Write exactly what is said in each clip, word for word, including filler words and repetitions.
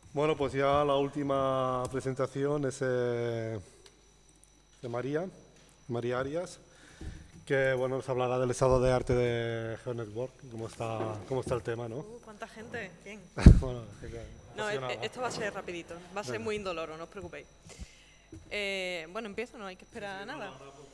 Bueno, pues ya la última presentación es eh, de María, María Arias, que bueno, nos hablará del estado de arte de GeoNetwork, cómo está, cómo está el tema, ¿no? Uh, ¿cuánta gente? Bien. Bueno, genial. No, Así e- nada. e- esto va a ser rapidito, va a ser Venga. muy indoloro, no os preocupéis. Eh, bueno, empiezo, no hay que esperar a nada.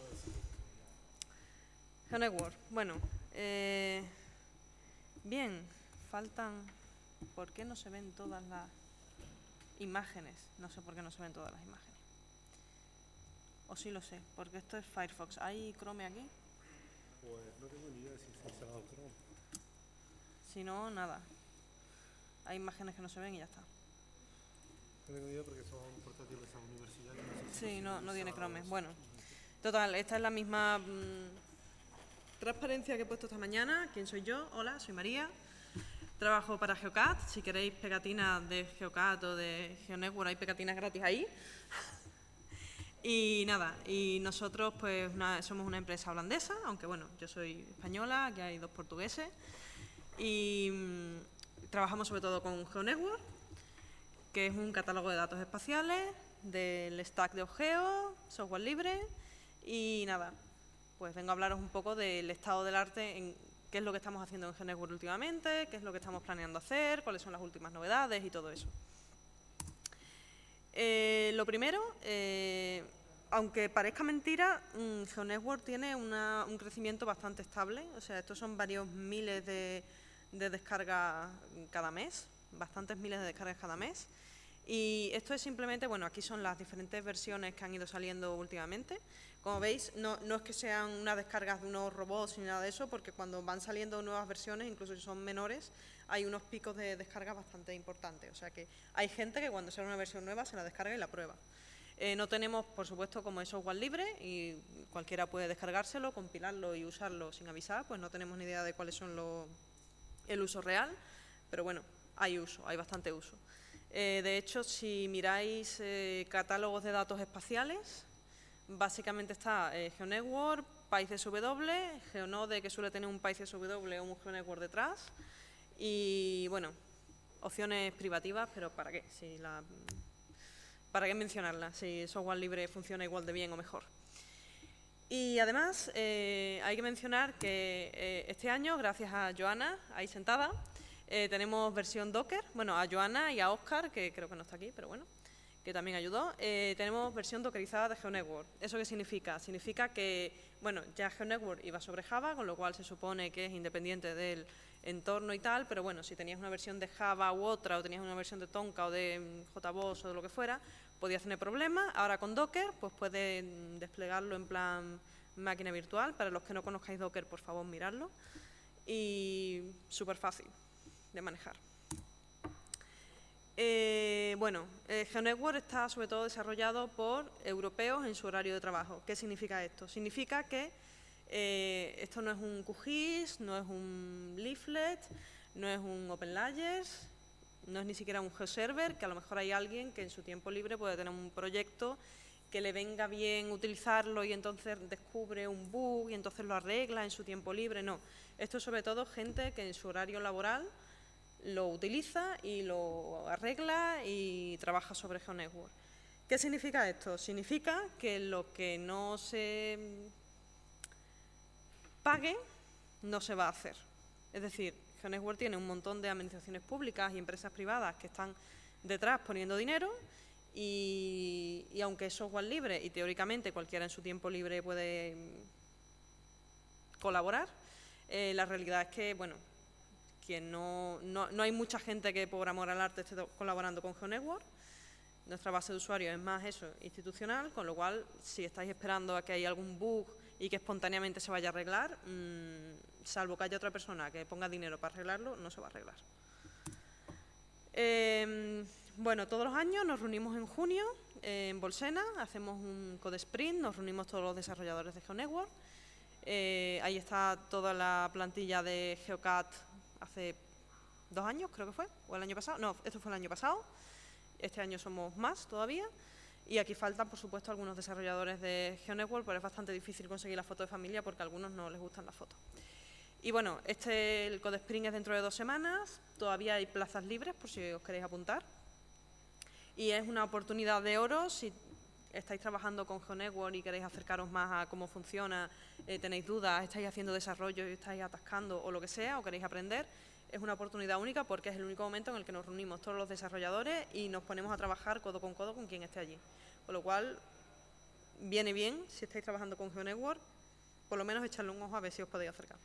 GeoNetwork, bueno, eh, bien, faltan... ¿Por qué no se ven todas las imágenes? No sé por qué no se ven todas las imágenes. O sí lo sé, porque esto es Firefox. ¿Hay Chrome aquí? Pues no tengo ni idea de si está instalado Chrome. Si no, nada. Hay imágenes que no se ven y ya está. No tengo ni idea porque son portátiles a la universidad. y no sé si Sí, no, no tiene instalados. Chrome. Bueno, total, esta es la misma mm, transparencia que he puesto esta mañana. ¿Quién soy yo? Hola, soy María. Trabajo para GeoCAD. Si queréis pegatinas de GeoCAD o de GeoNetwork, hay pegatinas gratis ahí. Y nada, y nosotros pues una- somos una empresa holandesa, aunque bueno, yo soy española, aquí hay dos portugueses. Y mm, trabajamos sobre todo con GeoNetwork, que es un catálogo de datos espaciales, del stack de Ogeo, software libre. Y nada, pues vengo a hablaros un poco del estado del arte, en qué es lo que estamos haciendo en GeoNetwork últimamente, qué es lo que estamos planeando hacer, cuáles son las últimas novedades y todo eso. Eh, lo primero, eh, aunque parezca mentira, mm, GeoNetwork tiene una- un crecimiento bastante estable. O sea, estos son varios miles de, de descargas cada mes, bastantes miles de descargas cada mes. Y esto es simplemente, bueno, aquí son las diferentes versiones que han ido saliendo últimamente. Como veis, no, no es que sean unas descargas de unos robots ni nada de eso, porque cuando van saliendo nuevas versiones, incluso si son menores, hay unos picos de descarga bastante importantes. O sea que hay gente que cuando sale una versión nueva se la descarga y la prueba. Eh, no tenemos, por supuesto, como es software libre y cualquiera puede descargárselo, compilarlo y usarlo sin avisar, pues no tenemos ni idea de cuáles son los, el uso real, pero bueno, hay uso, hay bastante uso. Eh, de hecho, si miráis eh, catálogos de datos espaciales, básicamente está eh, GeoNetwork, PyCSW, GeoNode, que suele tener un PyCSW o un GeoNetwork detrás, y bueno, opciones privativas, pero ¿para qué? Si la, ¿Para qué mencionarlas? Si software libre funciona igual de bien o mejor. Y además, eh, hay que mencionar que eh, este año, gracias a Joana, ahí sentada, eh, tenemos versión Docker. Bueno, a Joana y a Oscar, que creo que no está aquí, pero bueno, que también ayudó. Eh, tenemos versión dockerizada de GeoNetwork. ¿Eso qué significa? Significa que, bueno, ya GeoNetwork iba sobre Java, con lo cual se supone que es independiente del entorno y tal, pero bueno, si tenías una versión de Java u otra, o tenías una versión de Tonka o de mm, J B O S o de lo que fuera, podías tener problemas. Ahora con Docker, pues puedes mm, desplegarlo en plan máquina virtual. Para los que no conozcáis Docker, por favor, miradlo. Y súper fácil de manejar. Eh, bueno, eh, GeoNetwork está sobre todo desarrollado por europeos en su horario de trabajo. ¿Qué significa esto? Significa que eh, esto no es un Q G I S, no es un Leaflet, no es un OpenLayers, no es ni siquiera un GeoServer, que a lo mejor hay alguien que en su tiempo libre puede tener un proyecto que le venga bien utilizarlo y entonces descubre un bug y entonces lo arregla en su tiempo libre. No, esto es sobre todo gente que en su horario laboral lo utiliza y lo arregla y trabaja sobre GeoNetwork. ¿Qué significa esto? Significa que lo que no se pague no se va a hacer. Es decir, GeoNetwork tiene un montón de administraciones públicas y empresas privadas que están detrás poniendo dinero y, y aunque es software libre y teóricamente cualquiera en su tiempo libre puede colaborar, eh, la realidad es que, bueno, que no, no, no hay mucha gente que por amor al arte esté colaborando con GeoNetwork. Nuestra base de usuarios es más eso, institucional, con lo cual, si estáis esperando a que haya algún bug y que espontáneamente se vaya a arreglar, mmm, salvo que haya otra persona que ponga dinero para arreglarlo, no se va a arreglar. Eh, bueno, todos los años nos reunimos en junio eh, en Bolsena, hacemos un Code Sprint, nos reunimos todos los desarrolladores de GeoNetwork. Eh, ahí está toda la plantilla de GeoCAD hace dos años, creo que fue, o el año pasado. No, esto fue el año pasado. Este año somos más todavía. Y aquí faltan, por supuesto, algunos desarrolladores de GeoNetwork, pero es bastante difícil conseguir la foto de familia porque a algunos no les gustan las fotos. Y bueno, este, el Code Sprint es dentro de dos semanas. Todavía hay plazas libres por si os queréis apuntar. y es una oportunidad de oro si estáis trabajando con GeoNetwork y queréis acercaros más a cómo funciona, eh, tenéis dudas, estáis haciendo desarrollo y estáis atascando o lo que sea, o queréis aprender, es una oportunidad única porque es el único momento en el que nos reunimos todos los desarrolladores y nos ponemos a trabajar codo con codo con quien esté allí. Con lo cual, viene bien, si estáis trabajando con GeoNetwork, por lo menos echarle un ojo a ver si os podéis acercar.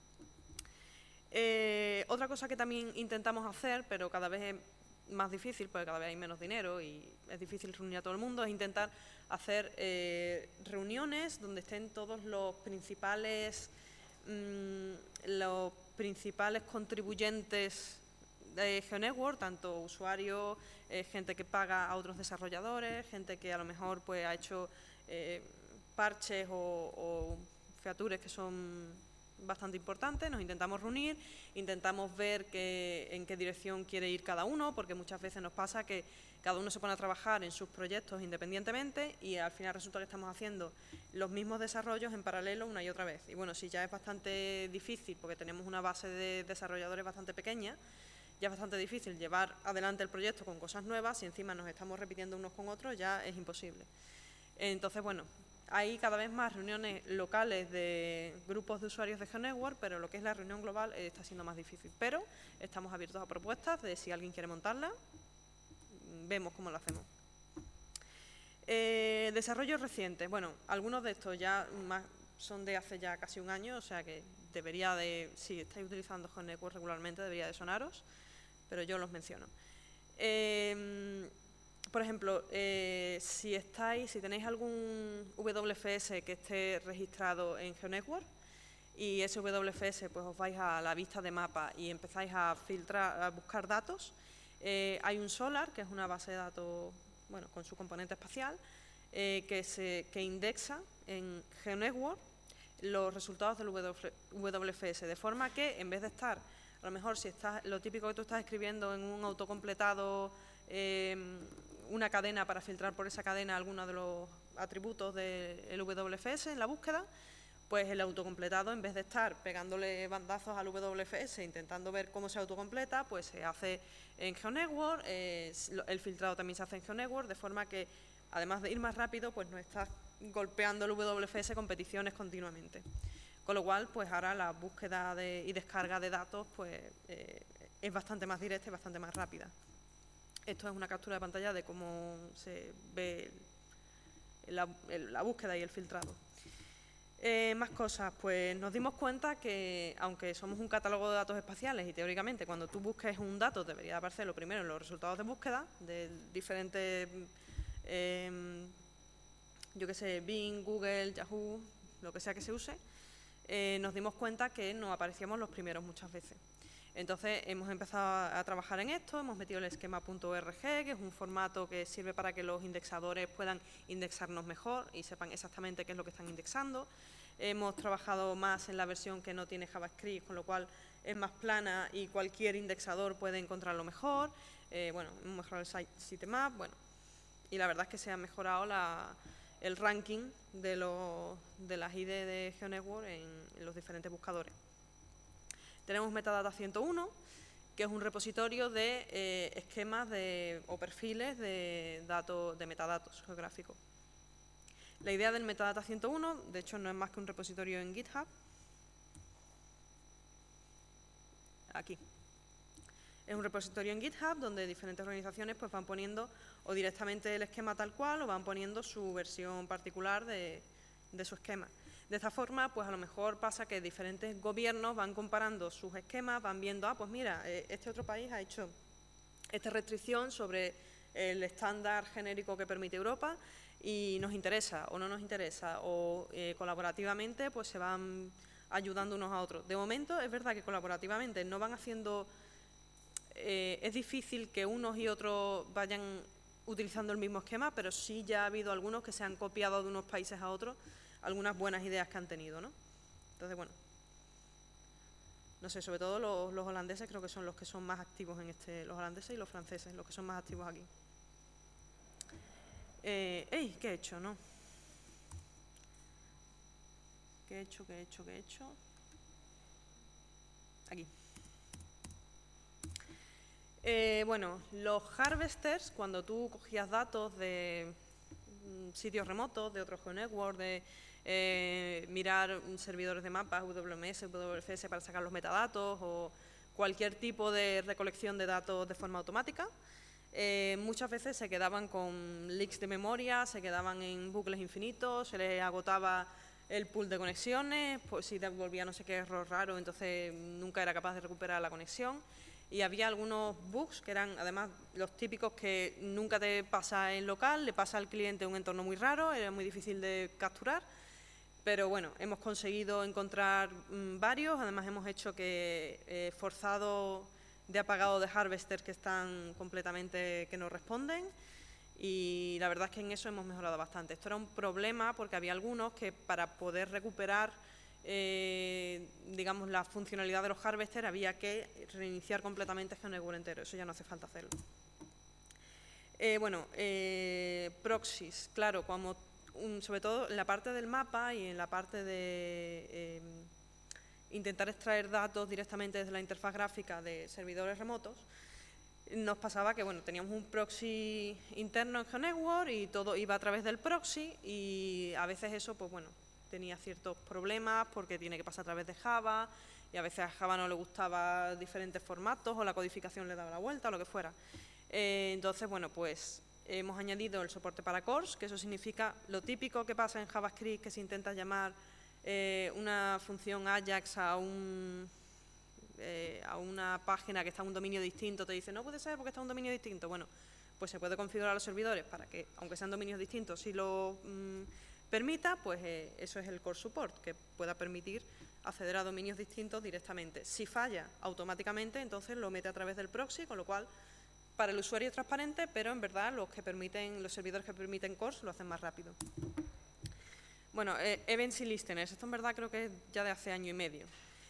Eh, otra cosa que también intentamos hacer, pero cada vez es más difícil, porque cada vez hay menos dinero y es difícil reunir a todo el mundo, es intentar hacer eh, reuniones donde estén todos los principales, mmm, los principales contribuyentes de GeoNetwork, tanto usuarios, eh, gente que paga a otros desarrolladores, gente que a lo mejor pues, ha hecho eh, parches o, o features que son bastante importantes. Nos intentamos reunir, intentamos ver que, en qué dirección quiere ir cada uno, porque muchas veces nos pasa que cada uno se pone a trabajar en sus proyectos independientemente y al final resulta que estamos haciendo los mismos desarrollos en paralelo una y otra vez. Y bueno, si ya es bastante difícil, porque tenemos una base de desarrolladores bastante pequeña, ya es bastante difícil llevar adelante el proyecto con cosas nuevas, y encima nos estamos repitiendo unos con otros, ya es imposible. Entonces, bueno, hay cada vez más reuniones locales de grupos de usuarios de GeoNetwork, pero lo que es la reunión global eh, está siendo más difícil. Pero estamos abiertos a propuestas de si alguien quiere montarla, vemos cómo lo hacemos. Eh, desarrollos recientes. Bueno, algunos de estos ya más son de hace ya casi un año, o sea que debería de, si estáis utilizando GeoNetwork regularmente, debería de sonaros, pero yo los menciono. Eh, Por ejemplo, eh, si estáis, si tenéis algún W F S que esté registrado en GeoNetwork y ese W F S pues os vais a la vista de mapa y empezáis a filtrar, a buscar datos, eh, hay un Solar, que es una base de datos, bueno, con su componente espacial, eh, que se que indexa en GeoNetwork los resultados del W F S, de forma que en vez de estar, a lo mejor si estás, lo típico que tú estás escribiendo en un autocompletado, eh, una cadena para filtrar por esa cadena algunos de los atributos del W F S en la búsqueda, pues el autocompletado, en vez de estar pegándole bandazos al W F S intentando ver cómo se autocompleta, pues se hace en GeoNetwork, eh, el filtrado también se hace en GeoNetwork, de forma que además de ir más rápido, pues no estás golpeando el W F S con peticiones continuamente. Con lo cual, pues ahora la búsqueda de, y descarga de datos pues eh, es bastante más directa y bastante más rápida. Esto es una captura de pantalla de cómo se ve la, la búsqueda y el filtrado. Eh, más cosas, pues nos dimos cuenta que, aunque somos un catálogo de datos espaciales y teóricamente cuando tú busques un dato debería aparecer lo primero en los resultados de búsqueda de diferentes, eh, yo qué sé, Bing, Google, Yahoo, lo que sea que se use, eh, nos dimos cuenta que no aparecíamos los primeros muchas veces. Entonces hemos empezado a trabajar en esto, hemos metido el esquema punto org, que es un formato que sirve para que los indexadores puedan indexarnos mejor y sepan exactamente qué es lo que están indexando. Hemos trabajado más en la versión que no tiene JavaScript, con lo cual es más plana y cualquier indexador puede encontrarlo mejor. Eh, bueno, hemos mejorado el sitemap, bueno, y la verdad es que se ha mejorado la, el ranking de, los, de las I D de GeoNetwork en, en los diferentes buscadores. Tenemos Metadata ciento uno, que es un repositorio de eh, esquemas de, o perfiles de, datos, de metadatos geográficos. La idea del Metadata ciento uno, de hecho, no es más que un repositorio en GitHub. Aquí. Es un repositorio en GitHub donde diferentes organizaciones pues, van poniendo o directamente el esquema tal cual o van poniendo su versión particular de, de su esquema. De esta forma, pues a lo mejor pasa que diferentes gobiernos van comparando sus esquemas, van viendo, ah, pues mira, este otro país ha hecho esta restricción sobre el estándar genérico que permite Europa y nos interesa o no nos interesa, o eh, colaborativamente pues se van ayudando unos a otros. De momento es verdad que colaborativamente no van haciendo, eh, es difícil que unos y otros vayan utilizando el mismo esquema, pero sí ya ha habido algunos que se han copiado de unos países a otros algunas buenas ideas que han tenido, ¿no? Entonces, bueno, no sé, sobre todo los, los holandeses creo que son los que son más activos en este, los holandeses y los franceses, los que son más activos aquí. Eh, ¡Ey! ¿Qué he hecho, no? ¿Qué he hecho, qué he hecho, qué he hecho? Aquí. Eh, bueno, los harvesters, cuando tú cogías datos de mm, sitios remotos, de otros GeoNetwork, de eh, mirar servidores de mapas, W M S, W F S para sacar los metadatos o cualquier tipo de recolección de datos de forma automática, eh, muchas veces se quedaban con leaks de memoria, se quedaban en bucles infinitos, se les agotaba el pool de conexiones, pues si devolvía no sé qué error raro, entonces nunca era capaz de recuperar la conexión. Y había algunos bugs que eran además los típicos que nunca te pasa en local, le pasa al cliente un entorno muy raro, era muy difícil de capturar. Pero bueno, hemos conseguido encontrar mmm, varios, además hemos hecho que eh, forzado de apagado de harvesters que están completamente, que no responden, y la verdad es que en eso hemos mejorado bastante. Esto era un problema porque había algunos que para poder recuperar eh, digamos la funcionalidad de los harvesters había que reiniciar completamente GeoNetwork entero, eso ya no hace falta hacerlo. Eh, bueno, eh, proxies, claro, como un, sobre todo en la parte del mapa y en la parte de eh, intentar extraer datos directamente desde la interfaz gráfica de servidores remotos, nos pasaba que bueno, teníamos un proxy interno en GeoNetwork y todo iba a través del proxy y a veces eso pues bueno, tenía ciertos problemas porque tiene que pasar a través de Java y a veces a Java no le gustaba diferentes formatos o la codificación le daba la vuelta o lo que fuera. Eh, entonces, bueno, pues hemos añadido el soporte para cores, que eso significa lo típico que pasa en JavaScript, que se intenta llamar eh, una función Ajax a, un, eh, a una página que está en un dominio distinto, te dice, no puede ser porque está en un dominio distinto. Bueno, pues se puede configurar los servidores para que, aunque sean dominios distintos, si lo mm, permita, pues eh, eso es el core support, que pueda permitir acceder a dominios distintos directamente. Si falla automáticamente, entonces lo mete a través del proxy, con lo cual para el usuario es transparente, pero en verdad los que permiten, los servidores que permiten cores lo hacen más rápido. Bueno, eh, events y listeners, esto en verdad creo que es ya de hace año y medio.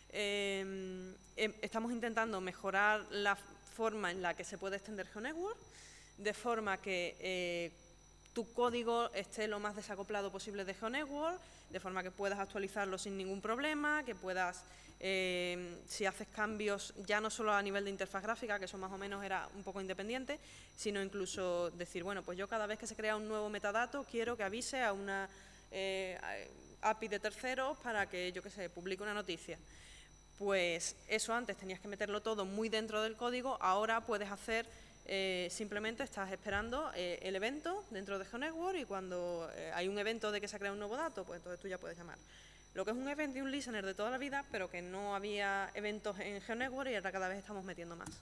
Eh, eh, estamos intentando mejorar la forma en la que se puede extender GeoNetwork, de forma que eh, tu código esté lo más desacoplado posible de GeoNetwork, de forma que puedas actualizarlo sin ningún problema, que puedas, eh, si haces cambios ya no solo a nivel de interfaz gráfica, que eso más o menos era un poco independiente, sino incluso decir, bueno, pues yo cada vez que se crea un nuevo metadato quiero que avise a una eh, A P I de terceros para que, yo qué sé, publique una noticia. Pues eso antes tenías que meterlo todo muy dentro del código, ahora puedes hacer, eh, simplemente estás esperando eh, el evento dentro de GeoNetwork y cuando eh, hay un evento de que se crea un nuevo dato, pues entonces tú ya puedes llamar. Lo que es un event y un listener de toda la vida, pero que no había eventos en GeoNetwork y ahora cada vez estamos metiendo más.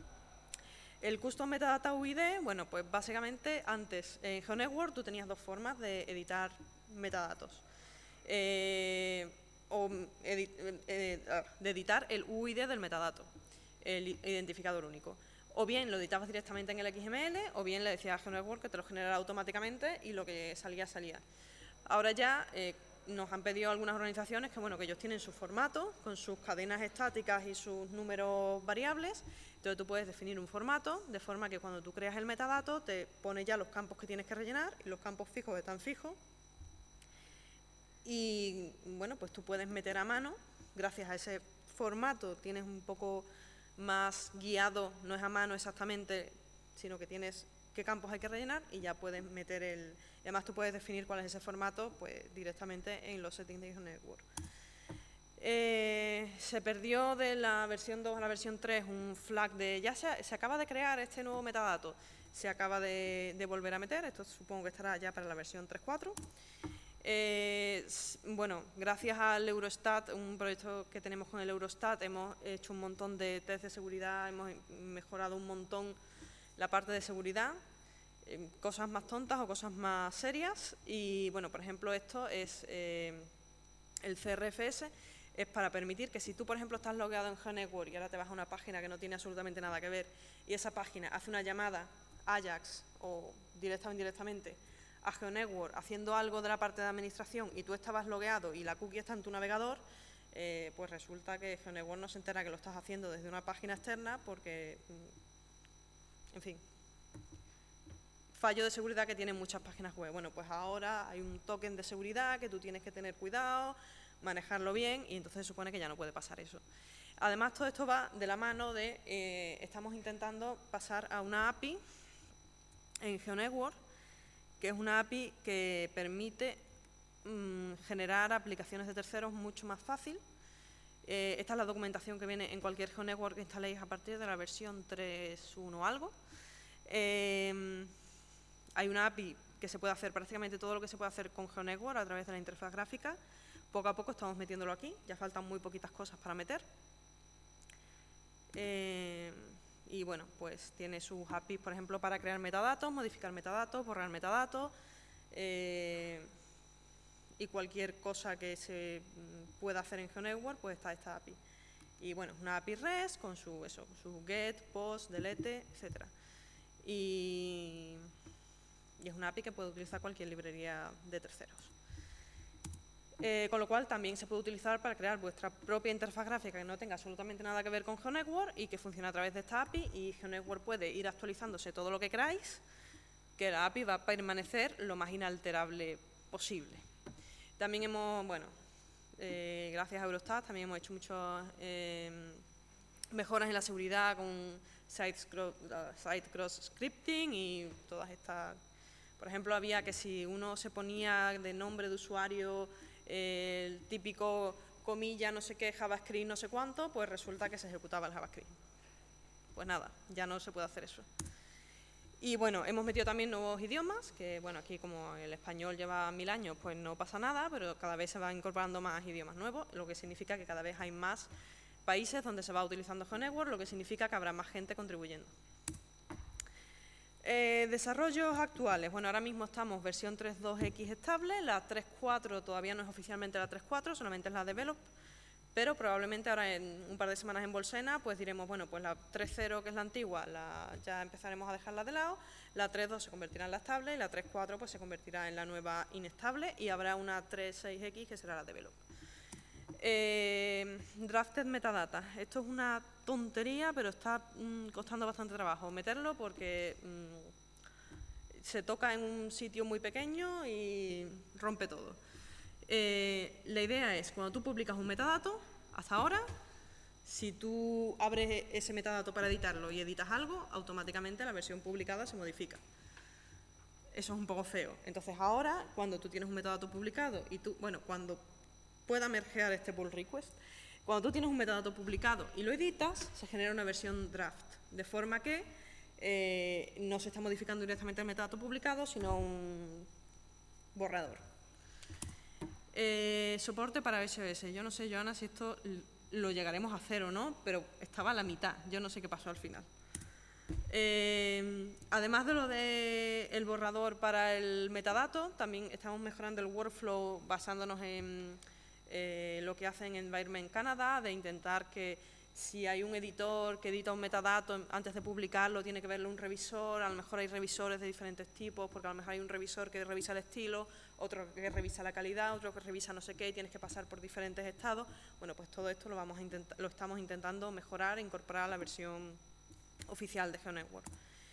El Custom Metadata U I D, bueno, pues básicamente antes en GeoNetwork tú tenías dos formas de editar metadatos. Eh, o edit, eh, de editar el U I D del metadato, el identificador único. O bien lo editabas directamente en el X M L, o bien le decías a GeoNetwork que te lo generara automáticamente y lo que salía, salía. Ahora ya eh, nos han pedido algunas organizaciones que, bueno, que ellos tienen su formato, con sus cadenas estáticas y sus números variables. Entonces tú puedes definir un formato, de forma que cuando tú creas el metadato te pone ya los campos que tienes que rellenar y los campos fijos están fijos. Y bueno, pues tú puedes meter a mano, gracias a ese formato tienes un poco más guiado, no es a mano exactamente, sino que tienes qué campos hay que rellenar y ya puedes meter el... Además tú puedes definir cuál es ese formato pues directamente en los settings de GeoNetwork. Eh, se perdió de la versión dos a la versión tres un flag de ya se, se acaba de crear este nuevo metadato, se acaba de, de volver a meter, esto supongo que estará ya para la versión tres punto cuatro. Eh, bueno, gracias al Eurostat, un proyecto que tenemos con el Eurostat, hemos hecho un montón de test de seguridad, hemos mejorado un montón la parte de seguridad, eh, cosas más tontas o cosas más serias. Y bueno, por ejemplo, esto es eh, el C R F S, es para permitir que si tú, por ejemplo, estás logueado en GeoNetwork y ahora te vas a una página que no tiene absolutamente nada que ver y esa página hace una llamada Ajax o directa o indirectamente a GeoNetwork haciendo algo de la parte de administración y tú estabas logueado y la cookie está en tu navegador, eh, pues resulta que GeoNetwork no se entera que lo estás haciendo desde una página externa porque, en fin, fallo de seguridad que tienen muchas páginas web. Bueno, pues ahora hay un token de seguridad que tú tienes que tener cuidado, manejarlo bien y entonces se supone que ya no puede pasar eso. Además, todo esto va de la mano de, eh, estamos intentando pasar a una A P I en GeoNetwork, que es una A P I que permite mmm, generar aplicaciones de terceros mucho más fácil. Eh, esta es la documentación que viene en cualquier GeoNetwork que instaléis a partir de la versión tres punto uno o algo. Eh, hay una A P I que se puede hacer prácticamente todo lo que se puede hacer con GeoNetwork a través de la interfaz gráfica. Poco a poco estamos metiéndolo aquí, ya faltan muy poquitas cosas para meter. Eh, y bueno, pues tiene sus A P Is, por ejemplo, para crear metadatos, modificar metadatos, borrar metadatos eh, y cualquier cosa que se pueda hacer en GeoNetwork, pues está esta A P I. Y bueno, una A P I REST con su, eso, su get, post, delete, etcétera. Y, y es una A P I que puede utilizar cualquier librería de terceros. Eh, con lo cual también se puede utilizar para crear vuestra propia interfaz gráfica que no tenga absolutamente nada que ver con GeoNetwork y que funcione a través de esta A P I, y GeoNetwork puede ir actualizándose todo lo que queráis, que la A P I va a permanecer lo más inalterable posible. También hemos, bueno, eh, gracias a Eurostat también hemos hecho muchas eh, mejoras en la seguridad con site cross scripting y todas estas. Por ejemplo, había que si uno se ponía de nombre de usuario el típico comilla, no sé qué, JavaScript, no sé cuánto, pues resulta que se ejecutaba el JavaScript. Pues nada, ya no se puede hacer eso. Y bueno, hemos metido también nuevos idiomas, que bueno, aquí como el español lleva mil años, pues no pasa nada, pero cada vez se van incorporando más idiomas nuevos, lo que significa que cada vez hay más países donde se va utilizando GeoNetwork, lo que significa que habrá más gente contribuyendo. Eh, desarrollos actuales. Bueno, ahora mismo estamos versión tres punto dos equis estable, la tres punto cuatro todavía no es oficialmente la tres punto cuatro, solamente es la develop, pero probablemente ahora en un par de semanas en Bolsena pues diremos, bueno, pues la tres punto cero, que es la antigua, la, ya empezaremos a dejarla de lado, la tres punto dos se convertirá en la estable y la tres punto cuatro pues se convertirá en la nueva inestable y habrá una tres punto seis equis que será la develop. Eh, drafted metadata. Esto es una tontería, pero está mm, costando bastante trabajo meterlo porque mm, se toca en un sitio muy pequeño y rompe todo. Eh, la idea es, cuando tú publicas un metadato, hasta ahora, si tú abres ese metadato para editarlo y editas algo, automáticamente la versión publicada se modifica. Eso es un poco feo. Entonces ahora, cuando tú tienes un metadato publicado y tú, bueno, cuando pueda mergear este pull request, cuando tú tienes un metadato publicado y lo editas, se genera una versión draft, de forma que eh, no se está modificando directamente el metadato publicado, sino un borrador. Eh, soporte para S O S. Yo no sé, Joana, si esto lo llegaremos a hacer o no, pero estaba a la mitad. Yo no sé qué pasó al final. Eh, además de lo del borrador para el metadato, también estamos mejorando el workflow basándonos en eh, lo que hacen en Environment Canada, de intentar que si hay un editor que edita un metadato, antes de publicarlo tiene que verlo un revisor. A lo mejor hay revisores de diferentes tipos, porque a lo mejor hay un revisor que revisa el estilo, otro que revisa la calidad, otro que revisa no sé qué, y tienes que pasar por diferentes estados. Bueno, pues todo esto lo, vamos a intentar, lo estamos intentando mejorar e incorporar a la versión oficial de GeoNetwork.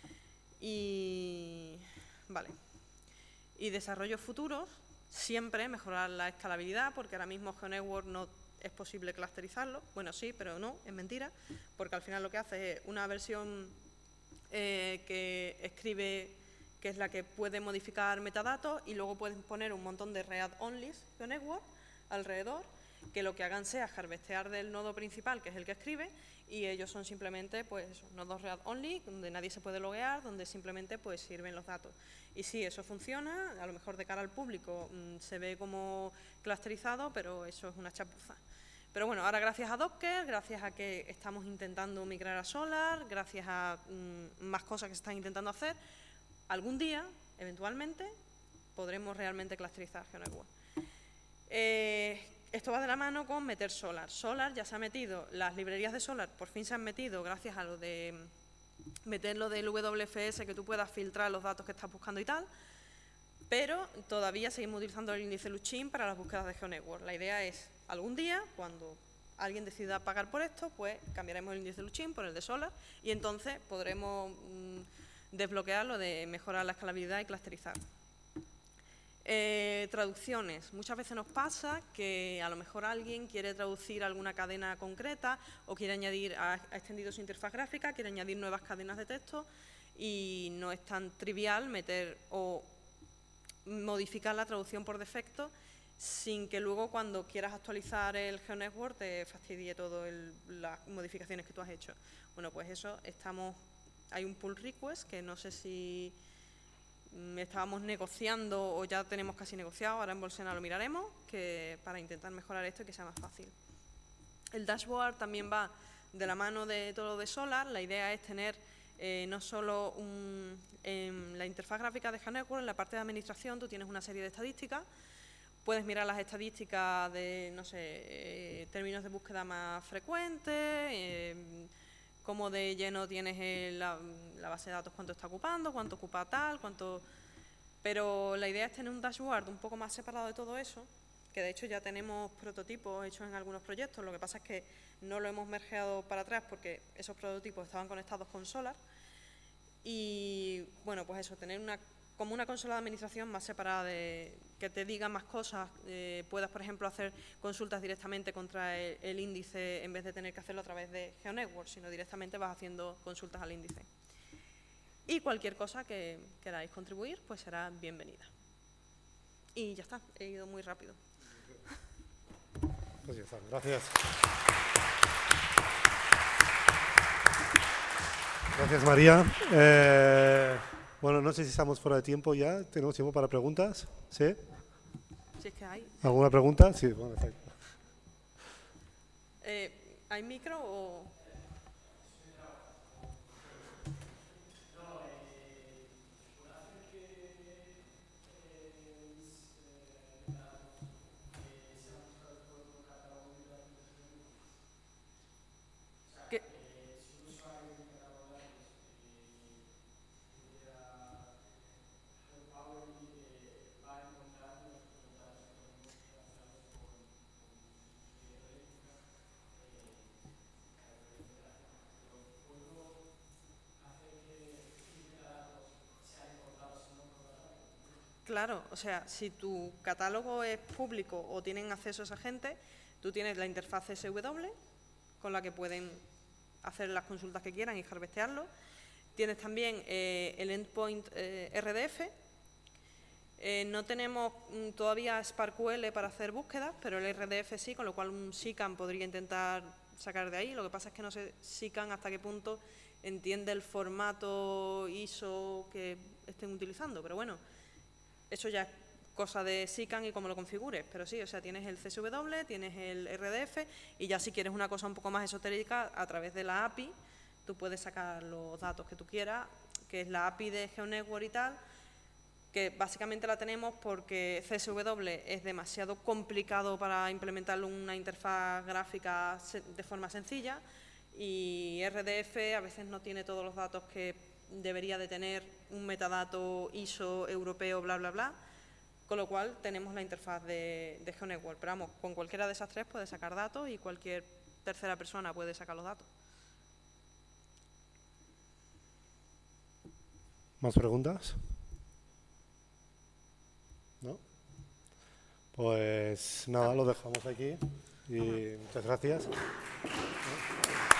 Y, vale. Y desarrollos futuros, siempre mejorar la escalabilidad, porque ahora mismo GeoNetwork no es posible clusterizarlo. Bueno, sí, pero no, es mentira, porque al final lo que hace es una versión eh, que escribe, que es la que puede modificar metadatos, y luego puedes poner un montón de read-onlys GeoNetwork alrededor, que lo que hagan sea harvestear del nodo principal, que es el que escribe, y ellos son simplemente pues nodos read-only, donde nadie se puede loguear, donde simplemente pues sirven los datos. Y sí, eso funciona, a lo mejor de cara al público mmm, se ve como clusterizado, pero eso es una chapuza. Pero bueno, ahora gracias a Docker, gracias a que estamos intentando migrar a Solar, gracias a mmm, más cosas que se están intentando hacer, algún día, eventualmente, podremos realmente clusterizar GeoNetwork. Eh, Esto va de la mano con meter Solar. Solar ya se ha metido, las librerías de Solar por fin se han metido gracias a lo de meter lo del W F S, que tú puedas filtrar los datos que estás buscando y tal, pero todavía seguimos utilizando el índice Luchin para las búsquedas de GeoNetwork. La idea es, algún día, cuando alguien decida pagar por esto, pues cambiaremos el índice Luchin por el de Solar y entonces podremos mmm, desbloquear lo de mejorar la escalabilidad y clusterizar. Eh, traducciones. Muchas veces nos pasa que a lo mejor alguien quiere traducir alguna cadena concreta o quiere añadir, ha, ha extendido su interfaz gráfica, quiere añadir nuevas cadenas de texto y no es tan trivial meter o modificar la traducción por defecto sin que luego cuando quieras actualizar el GeoNetwork te fastidie todas las modificaciones que tú has hecho. Bueno, pues eso, estamos, hay un pull request que no sé si estábamos negociando o ya tenemos casi negociado, ahora en Bolsena lo miraremos, que para intentar mejorar esto y que sea más fácil. El dashboard también va de la mano de todo lo de Solar. La idea es tener eh, no solo un, en la interfaz gráfica de GeoNetwork, en la parte de administración tú tienes una serie de estadísticas, puedes mirar las estadísticas de, no sé, eh, términos de búsqueda más frecuentes, eh, cómo de lleno tienes el, la, la base de datos, cuánto está ocupando, cuánto ocupa tal, cuánto... Pero la idea es tener un dashboard un poco más separado de todo eso, que de hecho ya tenemos prototipos hechos en algunos proyectos, lo que pasa es que no lo hemos mergeado para atrás porque esos prototipos estaban conectados con Solar. Y bueno, pues eso, tener una, como una consola de administración más separada, de que te diga más cosas, eh, puedas, por ejemplo, hacer consultas directamente contra el, el índice en vez de tener que hacerlo a través de GeoNetwork, sino directamente vas haciendo consultas al índice. Y cualquier cosa que queráis contribuir, pues será bienvenida. Y ya está, he ido muy rápido. Pues ya está, gracias. Gracias, María. Eh, bueno, no sé si estamos fuera de tiempo ya. ¿Tenemos tiempo para preguntas? ¿Sí? Si es que hay. ¿Alguna pregunta? Sí, bueno, perfecto. Eh, ¿Hay micro o...? ¿Qué? Claro, o sea, si tu catálogo es público o tienen acceso a esa gente, tú tienes la interfaz C S W con la que pueden hacer las consultas que quieran y harvestearlo. Tienes también eh, el endpoint eh, R D F. Eh, no tenemos mm, todavía SparkQL para hacer búsquedas, pero el R D F sí, con lo cual un SICAN podría intentar sacar de ahí. Lo que pasa es que no sé SICAN hasta qué punto entiende el formato I S O que estén utilizando, pero bueno, eso ya es cosa de SICAN y cómo lo configures, pero sí, o sea, tienes el C S W, tienes el R D F y ya si quieres una cosa un poco más esotérica, a través de la A P I, tú puedes sacar los datos que tú quieras, que es la A P I de GeoNetwork y tal, que básicamente la tenemos porque C S W es demasiado complicado para implementar una interfaz gráfica de forma sencilla y R D F a veces no tiene todos los datos que debería de tener un metadato I S O europeo, bla, bla, bla, con lo cual tenemos la interfaz de, de GeoNetwork. Pero vamos, con cualquiera de esas tres puedes sacar datos y cualquier tercera persona puede sacar los datos. ¿Más preguntas? ¿No? Pues nada, lo dejamos aquí y muchas gracias.